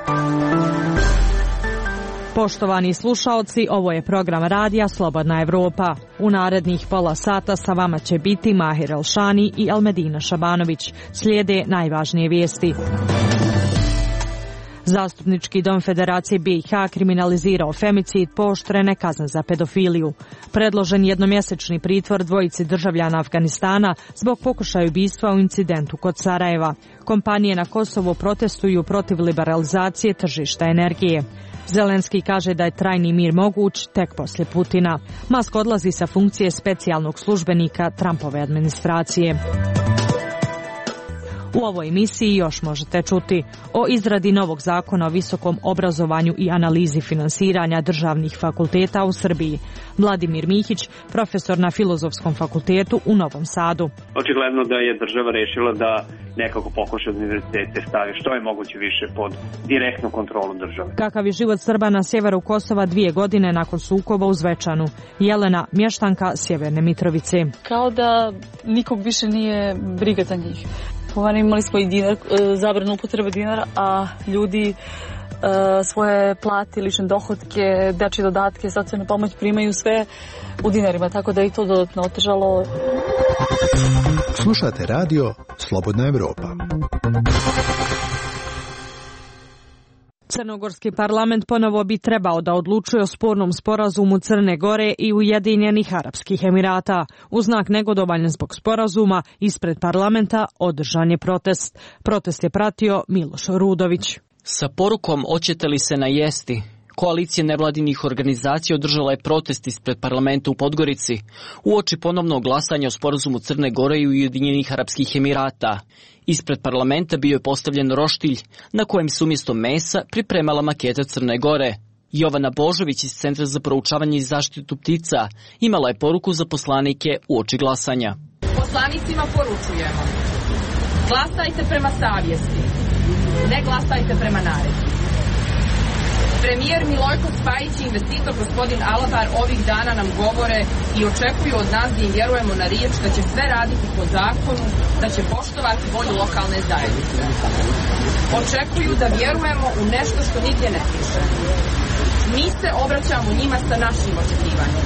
Poštovani slušaoci, ovo je program radija Slobodna Evropa. U narednih pola sata sa vama će biti Mahir Elšani i Elmedina Šabanović. Slijede najvažnije vijesti. Zastupnički dom Federacije BiH kriminalizirao femicid, pooštrene kazne za pedofiliju. Predložen jednomjesečni pritvor dvojici državljana Afganistana zbog pokušaja ubistva u incidentu kod Sarajeva. Kompanije na Kosovu protestuju protiv liberalizacije tržišta energije. Zelenski kaže da je trajni mir moguć tek poslije Putina. Musk odlazi sa funkcije specijalnog službenika Trumpove administracije. U ovoj emisiji još možete čuti o izradi novog zakona o visokom obrazovanju i analizi finansiranja državnih fakulteta u Srbiji. Vladimir Mihić, profesor na Filozofskom fakultetu u Novom Sadu. Očigledno da je država rešila da nekako pokuša univerzitete stavi što je moguće više pod direktnu kontrolu države. Kakav je život Srba na sjeveru Kosova 2 godine nakon sukoba u Zvečanu? Jelena, mještanka Sjeverne Mitrovice. Kao da nikog više nije briga za njih. Imali smo i dinar, zabranu upotrebe dinara, a ljudi svoje plate, lične dohotke, dečje dodatke, socijalnu pomoć primaju sve u dinarima, tako da je i to dodatno otežalo. Slušate radio Slobodna Evropa. Crnogorski parlament ponovo bi trebao da odlučuje o spornom sporazumu Crne Gore i Ujedinjenih Arapskih Emirata. U znak negodovanja zbog sporazuma ispred parlamenta održan je protest. Protest je pratio Miloš Rudović. Sa porukom "Hoćete li se najesti?" koalicija nevladinih organizacija održala je protest ispred parlamenta u Podgorici uoči ponovnog glasanja o sporazumu Crne Gore i Ujedinjenih Arapskih Emirata. Ispred parlamenta bio je postavljen roštilj na kojem se umjesto mesa pripremala maketa Crne Gore. Jovana Božović iz Centra za proučavanje i zaštitu ptica imala je poruku za poslanike uoči glasanja. Poslanicima poručujemo: glasajte prema savjesti, ne glasajte prema naredbi. Premijer Milojko Spajić i investitor gospodin Alabar ovih dana nam govore i očekuju od nas da im vjerujemo na riječ da će sve raditi po zakonu, da će poštovati volju lokalne zajednice. Očekuju da vjerujemo u nešto što nigdje ne piše. Mi se obraćamo njima sa našim očekivanjima.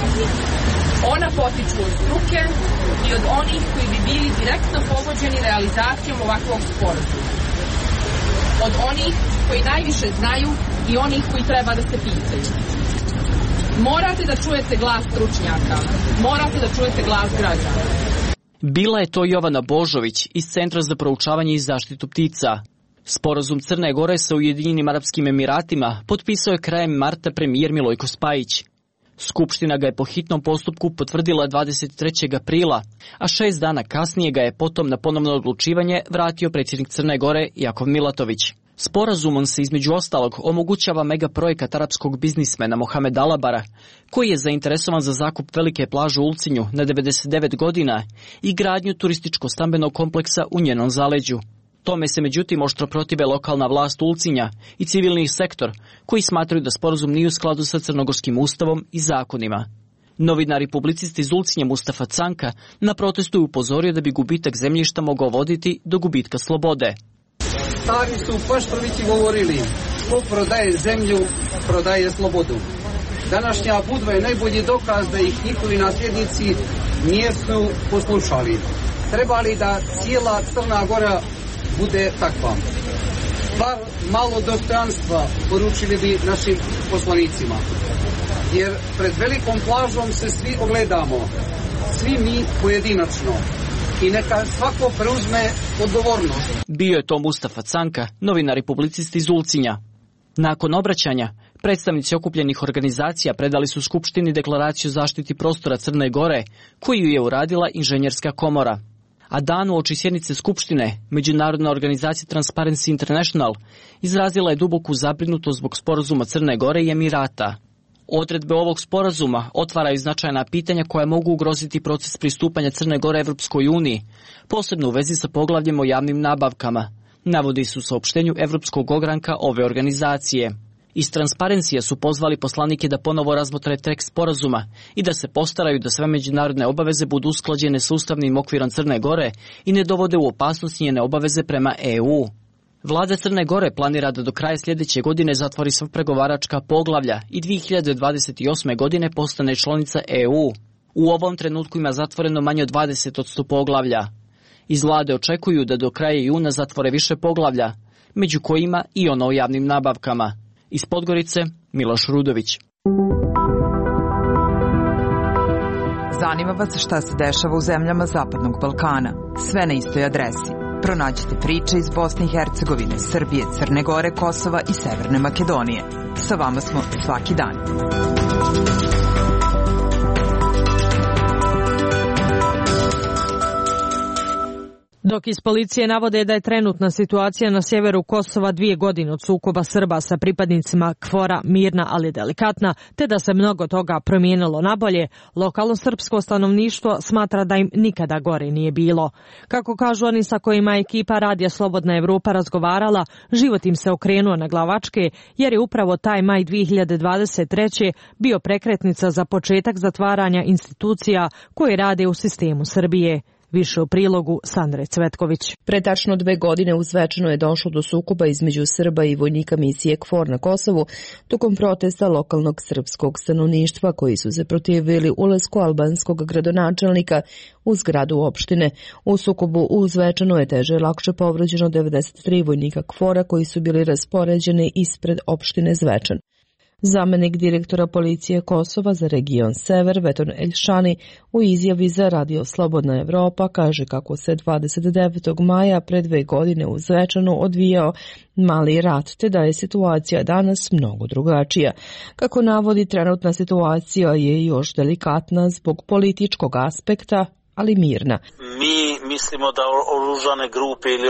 Ona potiču od struke i od onih koji bi bili direktno pogođeni realizacijom ovakvog sporazuma. Od onih koji najviše znaju i onih koji treba da se pitaju. Morate da čujete glas stručnjaka, morate da čujete glas građana. Bila je to Jovana Božović iz Centra za proučavanje i zaštitu ptica. Sporazum Crne Gore sa Ujedinjenim Arapskim Emiratima potpisao je krajem marta premijer Milojko Spajić. Skupština ga je po hitnom postupku potvrdila 23. aprila, a 6 dana kasnije ga je potom na ponovno odlučivanje vratio predsjednik Crne Gore Jakov Milatović. Sporazumom se između ostalog omogućava megaprojekt arapskog biznismena Mohamed Alabara, koji je zainteresovan za zakup velike plaže u Ulcinju na 99 godina i gradnju turističko-stambenog kompleksa u njenom zaleđu. Tome se međutim oštro protive lokalna vlast Ulcinja i civilni sektor, koji smatraju da sporazum nije u skladu sa crnogorskim ustavom i zakonima. Novinar i publicist iz Ulcinja Mustafa Canka na protestu je upozorio da bi gubitak zemljišta mogao voditi do gubitka slobode. Stari su Paštrovići govorili: ko prodaje zemlju, prodaje slobodu. Današnja Budva je najbolji dokaz da ih njihovi nasljednici nisu poslušali. Treba li da cijela Crna Gora bude takva? Bar malo dostojanstva poručili bi našim poslanicima. Jer pred velikom plažom se svi ogledamo, svi mi pojedinačno. I neka svako preuzme odgovornost. Bio je to Mustafa Canka, novinar i publicist iz Ulcinja. Nakon obraćanja, predstavnici okupljenih organizacija predali su Skupštini deklaraciju o zaštiti prostora Crne Gore, koju je uradila Inženjerska komora. A dan uoči sjednice Skupštine, Međunarodna organizacija Transparency International izrazila je duboku zabrinutost zbog sporazuma Crne Gore i Emirata. Odredbe ovog sporazuma otvaraju značajna pitanja koja mogu ugroziti proces pristupanja Crne Gore Evropskoj uniji, posebno u vezi sa poglavljem o javnim nabavkama, navodi se u saopštenju Evropskog ogranka ove organizacije. Iz Transparencija su pozvali poslanike da ponovo razmotre tekst sporazuma i da se postaraju da sve međunarodne obaveze budu usklađene s ustavnim okvirom Crne Gore i ne dovode u opasnost njene obaveze prema EU. Vlada Crne Gore planira da do kraja sljedeće godine zatvori sva pregovaračka poglavlja i 2028. godine postane članica EU. U ovom trenutku ima zatvoreno manje od 20% poglavlja. Iz vlade očekuju da do kraja juna zatvore više poglavlja, među kojima i ono o javnim nabavkama. Iz Podgorice, Miloš Rudović. Zanima vas šta se dešava u zemljama Zapadnog Balkana. Sve na istoj adresi. Pronađite priče iz Bosne i Hercegovine, Srbije, Crne Gore, Kosova i Severne Makedonije. Sa vama smo svaki dan. Dok iz policije navode da je trenutna situacija na sjeveru Kosova 2 godine od sukoba Srba sa pripadnicima KFOR-a mirna ali delikatna, te da se mnogo toga promijenilo nabolje, lokalno srpsko stanovništvo smatra da im nikada gore nije bilo. Kako kažu oni sa kojima je ekipa Radija Slobodna Evropa razgovarala, život im se okrenuo na glavačke, jer je upravo taj maj 2023. bio prekretnica za početak zatvaranja institucija koje rade u sistemu Srbije. Više u prilogu Sandre Cvetković. Pre tačno 2 godine u Zvečanu je došlo do sukoba između Srba i vojnika misije KFOR na Kosovu tokom protesta lokalnog srpskog stanovništva koji su se protivili ulasku albanskog gradonačelnika u zgradu opštine. U sukobu u Zvečanu je teže i lakše povređeno 93 vojnika KFOR-a koji su bili raspoređeni ispred opštine Zvečan. Zamenik direktora policije Kosova za region Sever, Veton Elšani, u izjavi za Radio Slobodna Evropa kaže kako se 29. maja pre 2 godine u Zvečanu odvijao mali rat, te da je situacija danas mnogo drugačija. Kako navodi, trenutna situacija je još delikatna zbog političkog aspekta, ali mirna. Mi mislimo da oružane grupe ili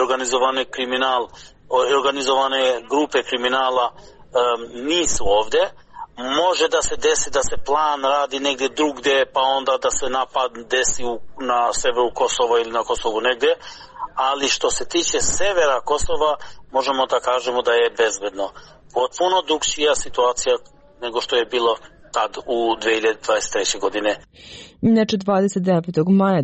organizovane grupe kriminala nisu ovdje. Može da se desi da se plan radi negdje drugdje, pa onda da se napad desi na severu Kosova ili na Kosovu negdje, ali što se tiče severa Kosova možemo da kažemo da je bezbedno. Potpuno drugčija situacija nego što je bilo tad u 2023. godine. Inače, 29. maja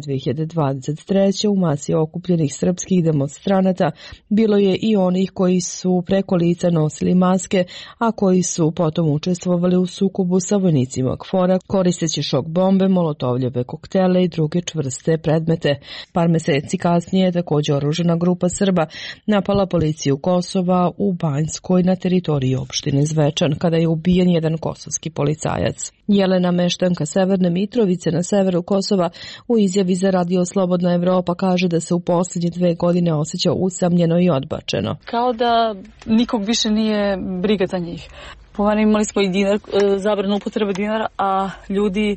2023. u masi okupljenih srpskih demonstranata bilo je i onih koji su preko lica nosili maske, a koji su potom učestvovali u sukobu sa vojnicima KFOR-a koristeći šok bombe, molotovljeve koktele i druge čvrste predmete. Par meseci kasnije je također oružana grupa Srba napala policiju Kosova u Banjskoj na teritoriji opštine Zvečan, kada je ubijen jedan kosovski policajac. Jelena Meštanka Severne Mitrovice na severu Kosova u izjavi za Radio Slobodna Evropa kaže da se u posljednje 2 godine osjeća usamljeno i odbačeno. Kao da nikog više nije briga za njih. Imali smo i zabranu upotrebe dinara, a ljudi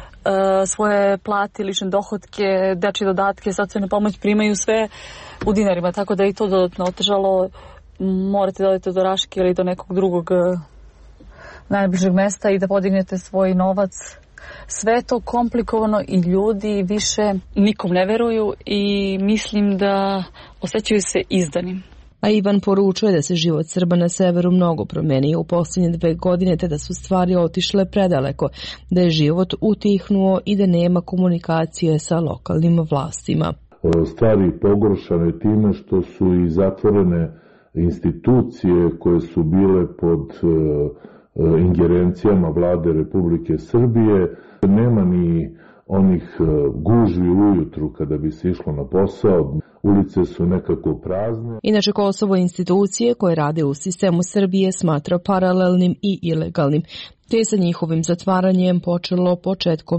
svoje plate, lične dohotke, dečje dodatke, socijalnu pomoć primaju sve u dinarima, tako da je i to dodatno otežalo. Morate da odete do Raške ili do nekog drugog najbližeg mesta i da podignete svoj novac. Sve je to komplikovano i ljudi više nikom ne veruju i mislim da osjećaju se izdanim. A Ivan poručuje da se život Srba na severu mnogo promenio u posljednje 2 godine, te da su stvari otišle predaleko, da je život utihnuo i da nema komunikacije sa lokalnim vlastima. Stvari pogoršane time što su i zatvorene institucije koje su bile pod ingerencijama vlade Republike Srbije. Nema ni onih gužvi ujutru kada bi se išlo na posao. Ulice su nekako prazne. Inače, Kosovo institucije koje rade u sistemu Srbije smatra paralelnim i ilegalnim, te sa njihovim zatvaranjem počelo početkom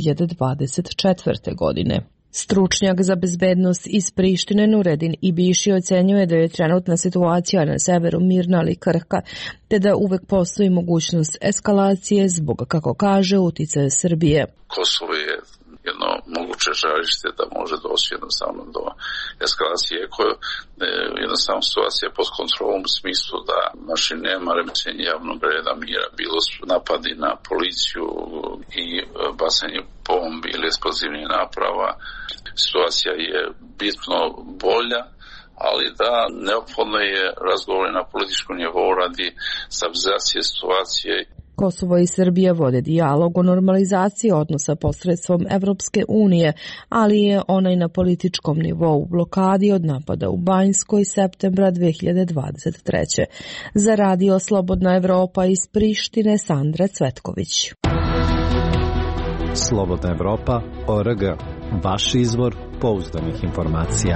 2024. godine. Stručnjak za bezbednost iz Prištine Nuredin Ibiši ocenjuje da je trenutna situacija na severu mirna ali krhka, te da uvek postoji mogućnost eskalacije zbog, kako kaže, uticaja Srbije. Kosovo je jedno moguće žarište da može doći jednostavno do eskalacije, koja jednostavno situacija je pod kontrolom u smislu da nema remećenja javnog reda mira, bilo su napadi na policiju i bacanje bombi ili eksplozivnih naprava. Situacija je bitno bolja, ali da, neophodno je razgovor na političkom nivou radi stabilizacije situacije. Kosovo i Srbija vode dijalog o normalizaciji odnosa posredstvom Evropske unije, ali je onaj na političkom nivou u blokadi od napada u Banjskoj septembra 2023. Za radio Slobodna Evropa iz Prištine Sandra Cvetković. Slobodna Evropa.org, vaš izvor pouzdanih informacija.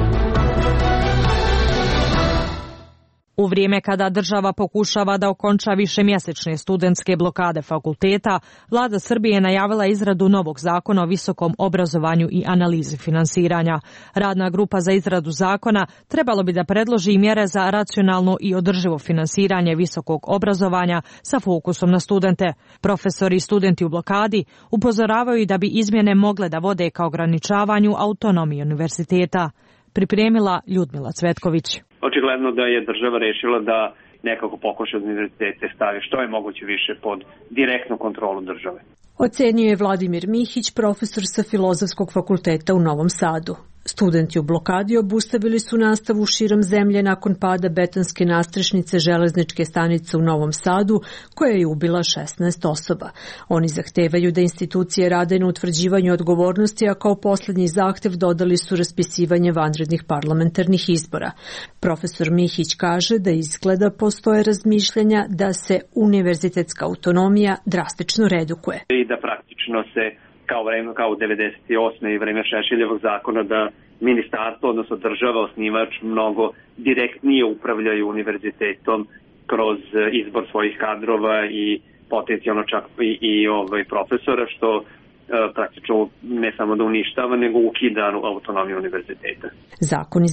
U vrijeme kada država pokušava da okonča višemjesečne studentske blokade fakulteta, Vlada Srbije je najavila izradu novog zakona o visokom obrazovanju i analizi finansiranja. Radna grupa za izradu zakona trebalo bi da predloži mjere za racionalno i održivo finansiranje visokog obrazovanja sa fokusom na studente. Profesori i studenti u blokadi upozoravaju da bi izmjene mogle da vode ka ograničavanju autonomije univerziteta. Pripremila Ljudmila Cvetković. Očigledno da je država rešila da nekako pokuša univerzitete stavi što je moguće više pod direktnu kontrolu države. Ocenio je Vladimir Mihić, profesor sa Filozofskog fakulteta u Novom Sadu. Studenti u blokadi obustavili su nastavu širom zemlje nakon pada betonske nastrešnice železničke stanice u Novom Sadu, koja je ubila 16 osoba. Oni zahtevaju da institucije rade na utvrđivanju odgovornosti, a kao posljednji zahtev dodali su raspisivanje vanrednih parlamentarnih izbora. Profesor Mihić kaže da izgleda postoje razmišljanja da se univerzitetska autonomija drastično redukuje. I da praktično se kao u 98. i vreme Šešeljevog zakona da ministarstvo, odnosno država, osnivač, mnogo direktnije upravljaju univerzitetom kroz izbor svojih kadrova i potencijalno čak i profesora, što praktično ne samo da uništava, nego ukida autonomiju univerziteta. Zakon iz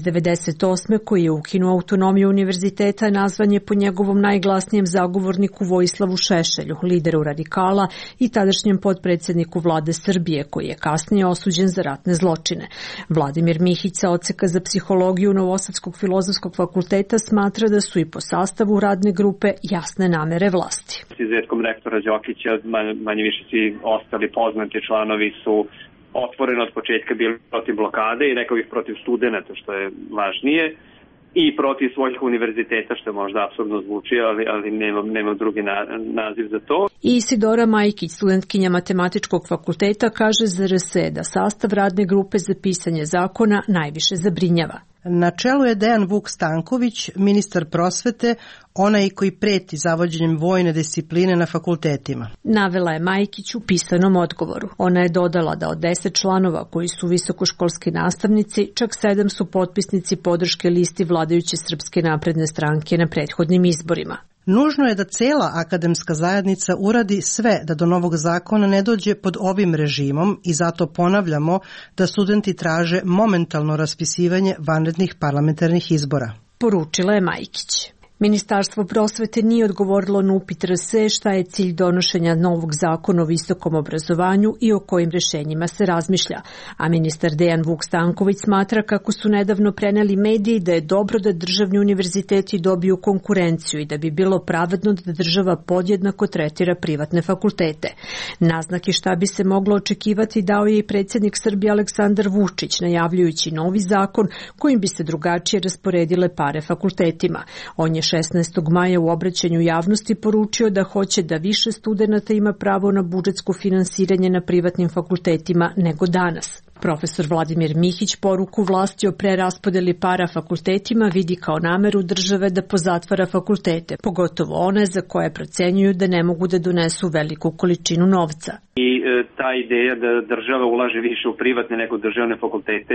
98. koji je ukinuo autonomiju univerziteta nazvan je po njegovom najglasnijem zagovorniku Vojislavu Šešelju, lideru radikala i tadašnjem potpredsjedniku Vlade Srbije, koji je kasnije osuđen za ratne zločine. Vladimir Mihić sa odseka za psihologiju Novosadskog filozofskog fakulteta smatra da su i po sastavu radne grupe jasne namere vlasti. S izuzetkom rektora Đokića, manje više svi ostali poznati članovi su otvoreno od početka bili protiv blokade i rekao bih protiv studenta, što je važnije, i protiv svojih univerziteta, što možda apsurdno zvuči, ali nema drugi naziv za to. I Isidora Majkić, studentkinja Matematičkog fakulteta, kaže za RSE da sastav radne grupe za pisanje zakona najviše zabrinjava. Na čelu je Dejan Vuk Stanković, ministar prosvete, onaj koji preti zavođenjem vojne discipline na fakultetima. Navela je Majkić u pisanom odgovoru. Ona je dodala da od 10 članova koji su visokoškolski nastavnici, čak 7 su potpisnici podrške listi vladajuće Srpske napredne stranke na prethodnim izborima. Nužno je da cela akademska zajednica uradi sve da do novog zakona ne dođe pod ovim režimom i zato ponavljamo da studenti traže momentalno raspisivanje vanrednih parlamentarnih izbora. Poručila je Majkić. Ministarstvo prosvete nije odgovorilo na upit RSE šta je cilj donošenja novog zakona o visokom obrazovanju i o kojim rješenjima se razmišlja, a ministar Dejan Vuk Stanković smatra kako su nedavno preneli mediji da je dobro da državni univerziteti dobiju konkurenciju i da bi bilo pravedno da država podjednako tretira privatne fakultete. Naznake šta bi se moglo očekivati dao je i predsjednik Srbije Aleksandar Vučić, najavljujući novi zakon kojim bi se drugačije rasporedile pare fakultetima. On je 16. maja u obraćanju javnosti poručio da hoće da više studenata ima pravo na budžetsko finansiranje na privatnim fakultetima nego danas. Profesor Vladimir Mihić poruku vlasti o preraspodeli para fakultetima vidi kao nameru države da pozatvara fakultete, pogotovo one za koje procenjuju da ne mogu da donesu veliku količinu novca. I ta ideja da država ulaže više u privatne nego državne fakultete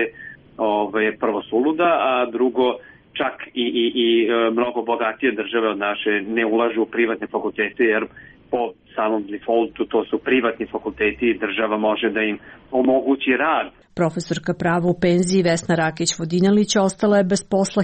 je prvo suluda, a drugo čak i mnogo bogatije države od naše ne ulažu u privatne fakultete, jer po samom defaultu to su privatni fakulteti i država može da im omogući rad. Profesorka prava u penziji Vesna Rakić-Vodinjalić ostala je bez posla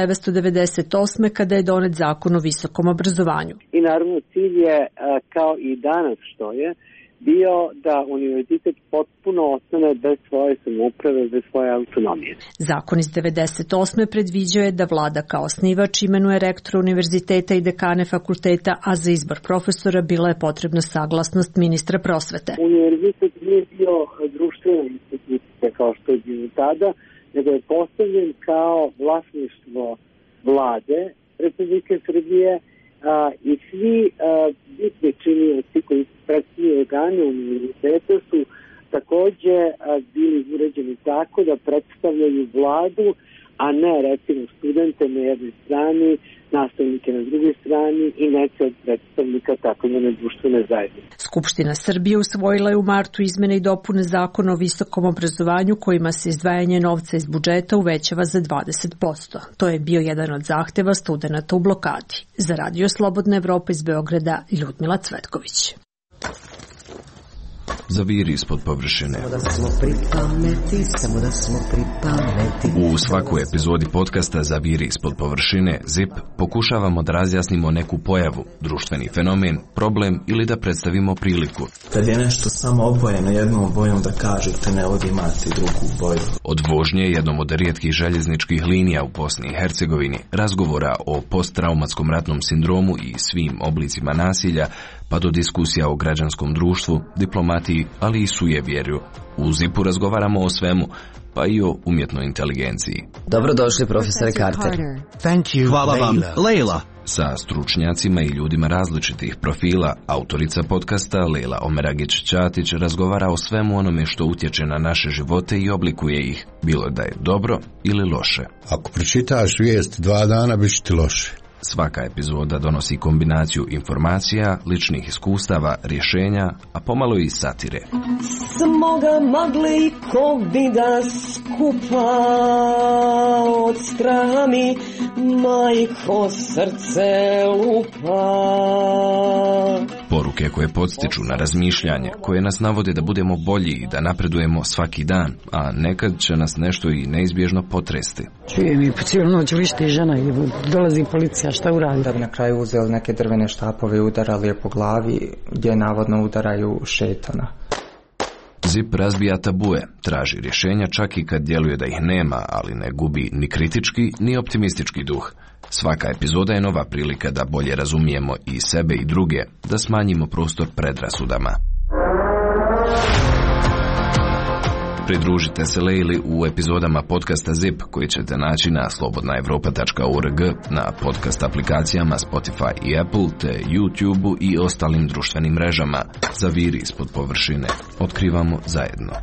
1998. kada je donet zakon o visokom obrazovanju. I naravno cilj je, kao i danas što je, bio da univerzitet potpuno ostane bez svoje samouprave, bez svoje autonomije. Zakon iz 1998. predviđao je da vlada kao osnivač imenuje rektora univerziteta i dekane fakulteta, a za izbor profesora bila je potrebna saglasnost ministra prosvete. Univerzitet nije bio društvena institucija kao što je bio tada, nego je postavljen kao vlasništvo vlade Republike Srbije i svi bitni činioci koji predstavljaju organe univerziteta su takođe bili uređeni tako da predstavljaju vladu, a ne recimo studente na jednoj strani, nastavnike na drugoj strani i neke od predstavnika takozvane društvene zajednice. Skupština Srbije usvojila je u martu izmene i dopune Zakona o visokom obrazovanju kojima se izdvajanje novca iz budžeta uvećava za 20%. To je bio jedan od zahteva studenata u blokadi. Za Radio Slobodna Evropa iz Beograda, Ljudmila Cvetković. Zaviri ispod površine. U svakoj epizodi podcasta Zaviri ispod površine ZIP pokušavamo da razjasnimo neku pojavu, društveni fenomen, problem ili da predstavimo priliku. Kad je nešto samo obojeno jednom bojom da kažete ne ovdje imate drugu boju. Od vožnje jednom od rijetkih željezničkih linija u Bosni i Hercegovini, razgovora o posttraumatskom ratnom sindromu i svim oblicima nasilja, pa do diskusija o građanskom društvu, diplomatiji, ali i sujevjerju. U ZIP-u razgovaramo o svemu, pa i o umjetnoj inteligenciji. Dobrodošli, profesore Carter. Hvala vam, Leila. Sa stručnjacima i ljudima različitih profila, autorica podcasta Leila Omeragić-Ćatić razgovara o svemu onome što utječe na naše živote i oblikuje ih, bilo da je dobro ili loše. Ako pročitaš vijest 2 dana, bit će ti loše. Svaka epizoda donosi kombinaciju informacija, ličnih iskustava, rješenja, a pomalo i satire. Smo ga mogli ko vida skupa od straha mi majko srce lupa. Poruke koje podstiču na razmišljanje, koje nas navode da budemo bolji i da napredujemo svaki dan, a nekad će nas nešto i neizbježno potresti. Čujem i po cijelu noć vrišti žena i dolazi policija, šta uradi? Da bi na kraju uzeli neke drvene štapove i udarali je po glavi, gdje navodno udaraju šetana. ZIP razbija tabue, traži rješenja čak i kad djeluje da ih nema, ali ne gubi ni kritički ni optimistički duh. Svaka epizoda je nova prilika da bolje razumijemo i sebe i druge, da smanjimo prostor predrasudama. Pridružite se Leili u epizodama podcasta ZIP koji ćete naći na slobodnaevropa.org, na podcast aplikacijama Spotify i Apple, te YouTube i ostalim društvenim mrežama. Zaviri ispod površine. Otkrivamo zajedno.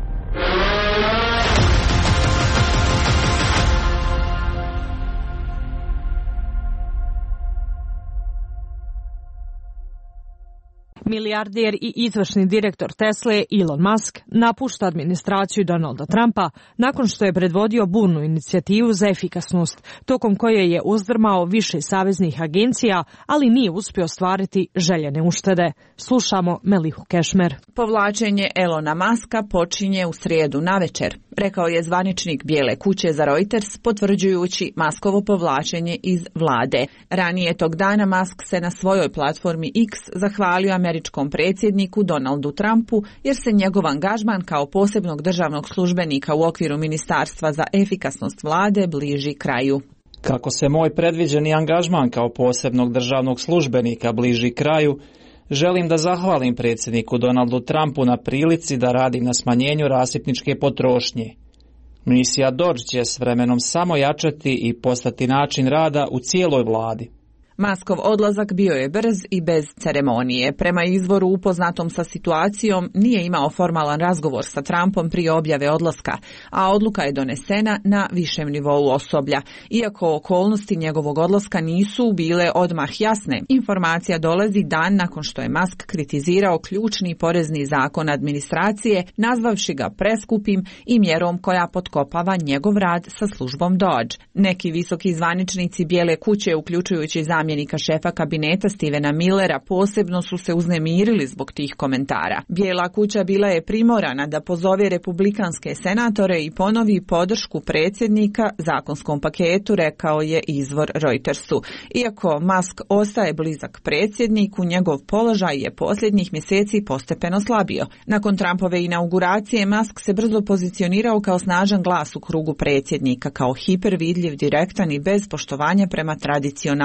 Milijarder i izvršni direktor Tesle Elon Musk napušta administraciju Donalda Trumpa nakon što je predvodio burnu inicijativu za efikasnost, tokom koje je uzdrmao više saveznih agencija, ali nije uspio ostvariti željene uštede. Slušamo Melihu Kešmer. Povlačenje Elona Muska počinje u srijedu navečer, rekao je zvaničnik Bijele kuće za Reuters, potvrđujući Muskovo povlačenje iz vlade. Ranije tog dana Musk se na svojoj platformi X zahvalio američkom predsjedniku Donaldu Trumpu jer se njegov angažman kao posebnog državnog službenika u okviru Ministarstva za efikasnost vlade bliži kraju. Kako se moj predviđeni angažman kao posebnog državnog službenika bliži kraju, želim da zahvalim predsjedniku Donaldu Trumpu na prilici da radi na smanjenju rasipničke potrošnje. Misija Dodge će s vremenom samo jačati i postati način rada u cijeloj vladi. Muskov odlazak bio je brz i bez ceremonije. Prema izvoru upoznatom sa situacijom nije imao formalan razgovor sa Trumpom prije objave odlaska, a odluka je donesena na višem nivou osoblja. Iako okolnosti njegovog odlaska nisu bile odmah jasne, informacija dolazi dan nakon što je Musk kritizirao ključni porezni zakon administracije, nazvavši ga preskupim i mjerom koja potkopava njegov rad sa službom Dodge. Neki visoki zvaničnici Bijele kuće, uključujući zamjenika šefa kabineta Stevena Millera, posebno su se uznemirili zbog tih komentara. Bijela kuća bila je primorana da pozove republikanske senatore i ponovi podršku predsjednika zakonskom paketu, rekao je izvor Reutersu. Iako Musk ostaje blizak predsjedniku, njegov položaj je posljednjih mjeseci postepeno slabio. Nakon Trumpove inauguracije, Musk se brzo pozicionirao kao snažan glas u krugu predsjednika, kao hipervidljiv, direktan i bez poštovanja prema tradicionalnim normama.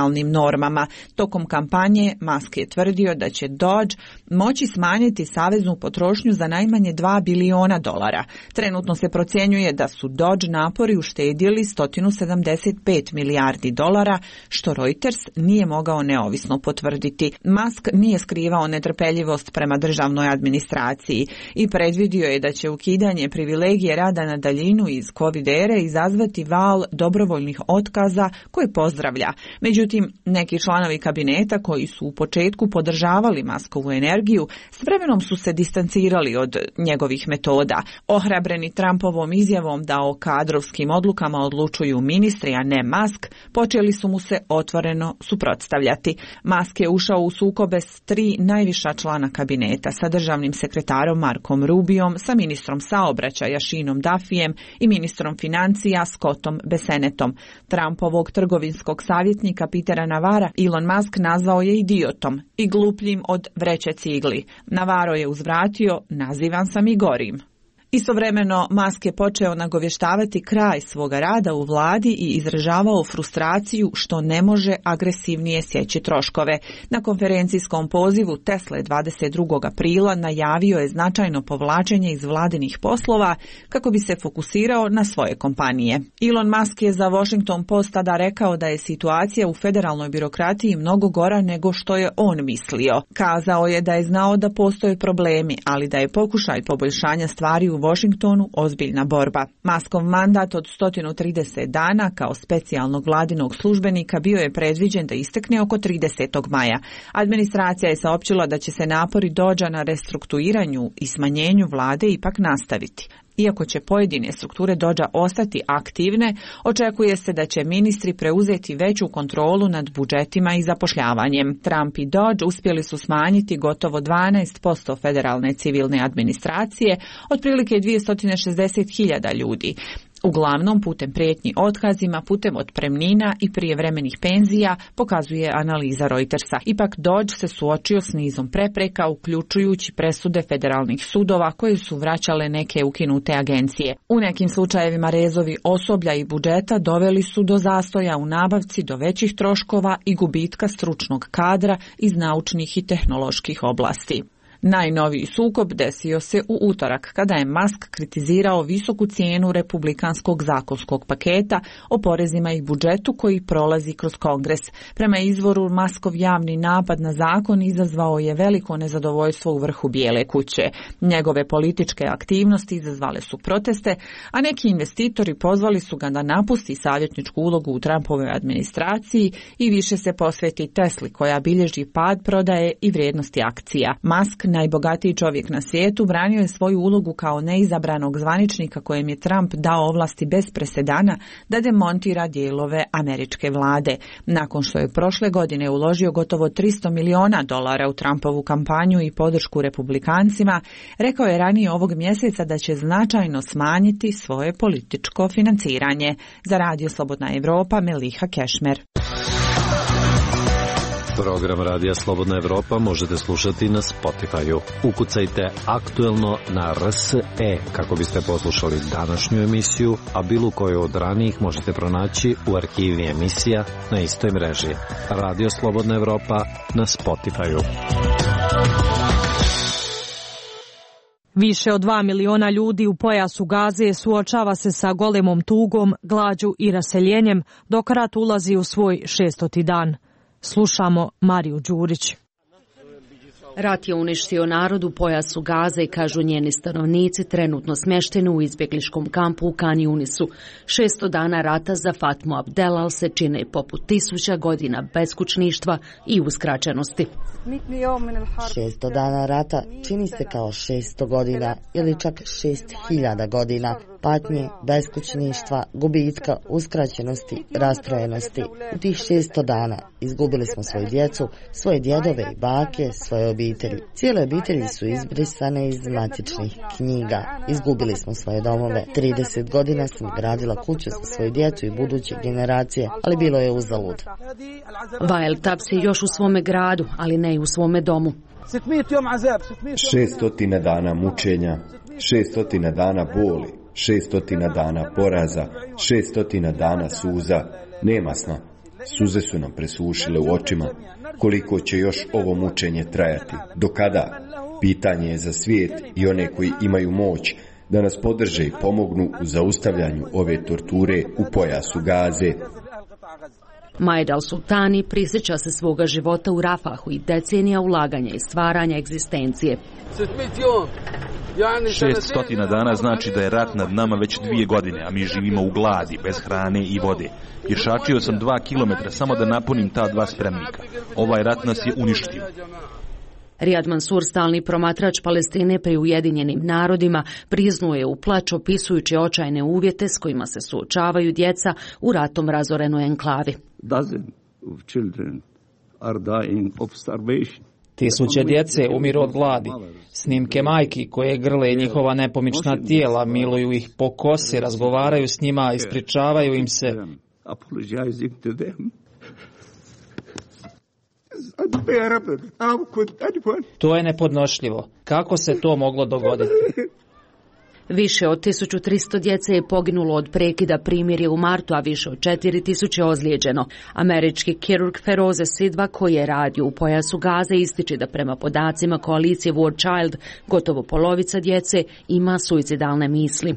reformama. Tokom kampanje Musk je tvrdio da će Dodge moći smanjiti saveznu potrošnju za najmanje $2 biliona. Trenutno se procjenjuje da su Dodge napori uštedjeli $175 milijardi, što Reuters nije mogao neovisno potvrditi. Musk nije skrivao netrpeljivost prema državnoj administraciji i predvidio je da će ukidanje privilegije rada na daljinu iz COVID ere izazvati val dobrovoljnih otkaza koje pozdravlja. Međutim, neki članovi kabineta koji su u početku podržavali Muskovu energiju, s vremenom su se distancirali od njegovih metoda. Ohrabreni Trumpovom izjavom da o kadrovskim odlukama odlučuju ministri, a ne Musk, počeli su mu se otvoreno suprotstavljati. Musk je ušao u sukobe s 3 najviša člana kabineta, sa državnim sekretarom Markom Rubiom, sa ministrom saobraćaja Seanom Duffijem i ministrom financija Scottom Bessenettom. Trumpovog trgovinskog savjetnika Petera Navara Elon Musk nazvao je idiotom i glupljim od vreće cigli. Navarro je uzvratio: nazivan sam i gorim. Istovremeno, Musk je počeo nagovještavati kraj svoga rada u vladi i izražavao frustraciju što ne može agresivnije sjeći troškove. Na konferencijskom pozivu Tesla 22. aprila najavio je značajno povlačenje iz vladinih poslova kako bi se fokusirao na svoje kompanije. Elon Musk je za Washington Post tada rekao da je situacija u federalnoj birokratiji mnogo gora nego što je on mislio. Kazao je da je znao da postoje problemi, ali da je pokušaj poboljšanja stvari u Washingtonu ozbiljna borba. Muskov mandat od 130 dana kao specijalnog vladinog službenika bio je predviđen da istekne oko 30. maja. Administracija je saopćila da će se napori Dodgea na restrukturiranju i smanjenju vlade ipak nastaviti. Iako će pojedine strukture Dodgea ostati aktivne, očekuje se da će ministri preuzeti veću kontrolu nad budžetima i zapošljavanjem. Trump i Dodge uspjeli su smanjiti gotovo 12% federalne civilne administracije, otprilike 260.000 ljudi. Uglavnom putem prijetnji otkazima, putem otpremnina i prijevremenih penzija, pokazuje analiza Reutersa. Ipak Dodge se suočio s nizom prepreka, uključujući presude federalnih sudova koje su vraćale neke ukinute agencije. U nekim slučajevima rezovi osoblja i budžeta doveli su do zastoja u nabavci, do većih troškova i gubitka stručnog kadra iz naučnih i tehnoloških oblasti. Najnoviji sukob desio se u utorak, kada je Musk kritizirao visoku cijenu republikanskog zakonskog paketa o porezima i budžetu koji prolazi kroz Kongres. Prema izvoru, Muskov javni napad na zakon izazvao je veliko nezadovoljstvo u vrhu Bijele kuće. Njegove političke aktivnosti izazvale su proteste, a neki investitori pozvali su ga da napusti savjetničku ulogu u Trumpovoj administraciji i više se posveti Tesli, koja bilježi pad prodaje i vrijednosti akcija. Musk, najbogatiji čovjek na svijetu, branio je svoju ulogu kao neizabranog zvaničnika kojem je Trump dao ovlasti bez presedana da demontira dijelove američke vlade. Nakon što je prošle godine uložio gotovo $300 miliona u Trumpovu kampanju i podršku republikancima, rekao je ranije ovog mjeseca da će značajno smanjiti svoje političko financiranje. Za Radio Slobodna Evropa, Meliha Kešmer. Program Radija Slobodna Evropa možete slušati na Spotify-u. Ukucajte aktuelno na RSE kako biste poslušali današnju emisiju, a bilo koju od ranijih možete pronaći u arhivi emisija na istoj mreži. Radio Slobodna Evropa na Spotify-u. Više od 2 miliona ljudi u pojasu Gaze suočava se sa golemom tugom, glađu i raseljenjem, dok rat ulazi u svoj 600. dan. Slušamo Mariju Đurić. Rat je uništio narod u pojasu Gaze i, kažu njeni stanovnici, trenutno smješteni u izbjegliškom kampu u Kan Yunisu. 600 dana rata za Fatmu Abdelal se čine poput 1000 godina beskućništva i uskraćenosti. 600 dana rata čini se kao 600 godina ili čak 6000 godina patnje, beskućništva, gubitka, uskraćenosti, rastrojenosti. U tih 600 dana izgubili smo svoju djecu, svoje djedove i bake, svoje obitelji. Cijele obitelji su izbrisane iz matičnih knjiga. Izgubili smo svoje domove. 30 godina sam gradila kuću za svoju djecu i buduće generacije, ali bilo je uzalud. Vael Tabs je još u svome gradu, ali ne i u svome domu. 600 dana mučenja, 600 dana boli, 600 dana poraza, 600 dana suza, nema sna. Suze su nam presušile u očima. Koliko će još ovo mučenje trajati? Do kada? Pitanje je za svijet i one koji imaju moć da nas podrže i pomognu u zaustavljanju ove torture u pojasu Gaze. Majed al-Sultani prisjeća se svoga života u Rafahu i decenija ulaganja i stvaranja egzistencije. 600 dana znači da je rat nad nama već 2 godine, a mi živimo u gladi, bez hrane i vode. Pješačio sam 2 kilometra samo da napunim ta 2 spremnika. Ovaj rat nas je uništio. Riyad Mansour, stalni promatrač Palestine pri Ujedinjenim narodima, priznuje u plač opisujući očajne uvjete s kojima se suočavaju djeca u ratom razorenoj enklavi. Tisuće djece umiru od gladi. Snimke majki koje grle njihova nepomična tijela, miluju ih po kosi, razgovaraju s njima, ispričavaju im se. To je nepodnošljivo. Kako se to moglo dogoditi? Više od 1300 djece je poginulo od prekida primirja u martu, a više od 4000 ozlijeđeno. Američki kirurg Feroze Sidva, koji je radio u pojasu Gaze, ističe da prema podacima koalicije War Child gotovo polovica djece ima suicidalne misli.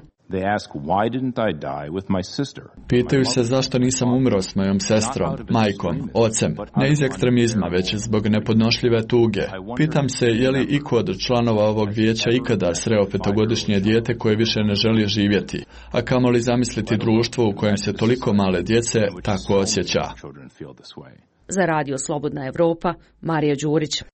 Pitaju se zašto nisam umro s mojom sestrom, majkom, ocem, ne iz ekstremizma, već zbog nepodnošljive tuge. Pitam se je li iko od članova ovog vijeća ikada sreo 5-godišnje dijete koje više ne želi živjeti, a kamoli zamisliti društvo u kojem se toliko male djece tako osjeća. Za Radio Slobodna Evropa, Marija Đurić.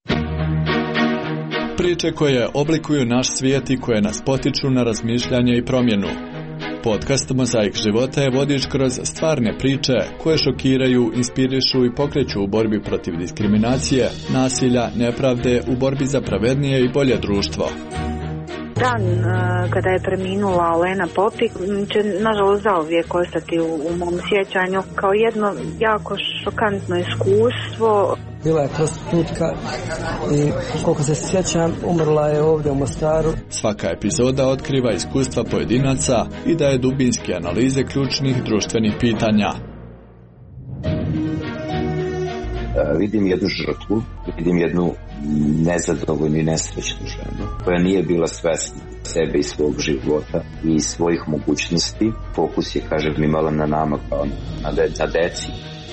Priče koje oblikuju naš svijet i koje nas potiču na razmišljanje i promjenu. Podcast Mozaik života je vodič kroz stvarne priče koje šokiraju, inspirišu i pokreću u borbi protiv diskriminacije, nasilja, nepravde, u borbi za pravednije i bolje društvo. Dan kada je preminula Olena Popik će nažalost zauvijek ostati u mom sjećanju kao jedno jako šokantno iskustvo. Bila je prostitutka i koliko se sjećam umrla je ovdje u Mostaru. Svaka epizoda otkriva iskustva pojedinaca i daje dubinske analize ključnih društvenih pitanja. Vidim jednu žrtvu, vidim jednu nezadovoljnu i nesrećnu ženu koja nije bila svesna sebe i svog života i svojih mogućnosti. Fokus je, kažem, imala na nama kao na deci.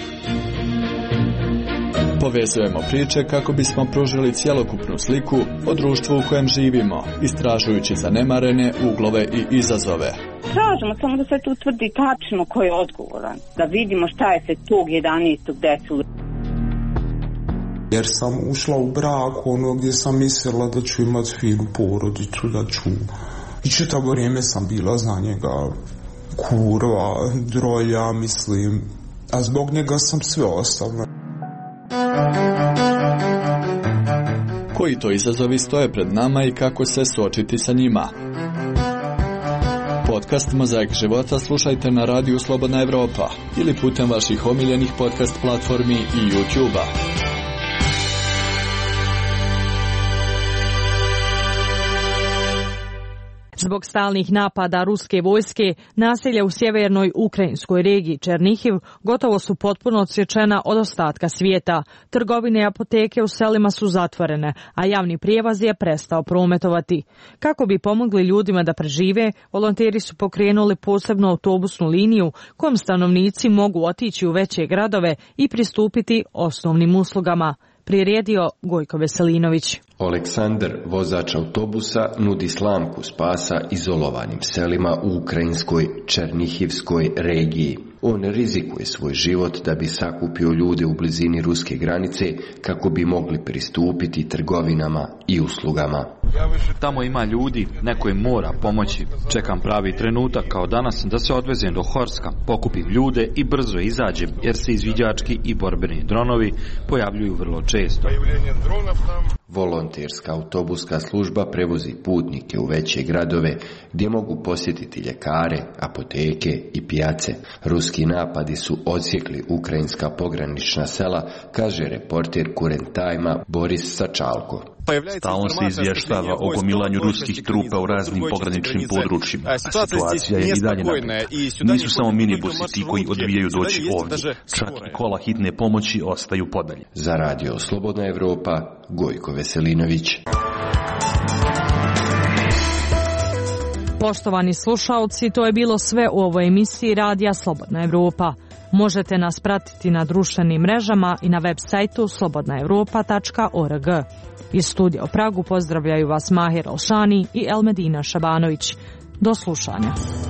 Povezujemo priče kako bismo pružili cjelokupnu sliku o društvu u kojem živimo, istražujući zanemarene uglove i izazove. Tražimo samo da se tu utvrdi tačno ko je odgovoran, da vidimo šta je se tog 11. desilo. Jer sam ušla u brak gdje sam mislila da ću imati finu porodicu, da ću... I čitavo vrijeme sam bila za njega kurva, drolja, mislim, a zbog njega sam sve ostavila. Koji to izazovi stoje pred nama i kako se suočiti sa njima? Podcast Mozaik života slušajte na radiju Slobodna Evropa ili putem vaših omiljenih podcast platformi i YouTube-a. Zbog stalnih napada ruske vojske, naselja u sjevernoj ukrajinskoj regiji Černihiv gotovo su potpuno odsječena od ostatka svijeta. Trgovine i apoteke u selima su zatvorene, a javni prijevoz je prestao prometovati. Kako bi pomogli ljudima da prežive, volonteri su pokrenuli posebnu autobusnu liniju kojom stanovnici mogu otići u veće gradove i pristupiti osnovnim uslugama. Priredio Gojko Veselinović. Aleksandar, vozač autobusa, nudi slamku spasa izolovanim selima u ukrajinskoj Černihivskoj regiji. On rizikuje svoj život da bi sakupio ljude u blizini ruske granice kako bi mogli pristupiti trgovinama i uslugama. Tamo ima ljudi, neko im mora pomoći. Čekam pravi trenutak kao danas da se odvezem do Horska, pokupim ljude i brzo izađem jer se izviđački i borbeni dronovi pojavljuju vrlo često. Volonterska autobuska služba prevozi putnike u veće gradove gdje mogu posjetiti ljekare, apoteke i pijace. Ruski Ruski napadi su odsjekli ukrajinska pogranična sela, kaže reporter Current Time-a Boris Sačalko. Stalno se izvještava o gomilanju ruskih trupa u raznim pograničnim područjima, a situacija je i dalje napeta. Nisu samo minibusi ti koji odbijaju doći ovdje, čak i kola hitne pomoći ostaju podalje. Za radio Slobodna Evropa, Gojko Veselinović. Poštovani slušaoci, to je bilo sve u ovoj emisiji Radija Slobodna Evropa. Možete nas pratiti na društvenim mrežama i na web sajtu slobodnaevropa.org. Iz studija u Pragu pozdravljaju vas Mahir Alšani i Elmedina Šabanović. Do slušanja.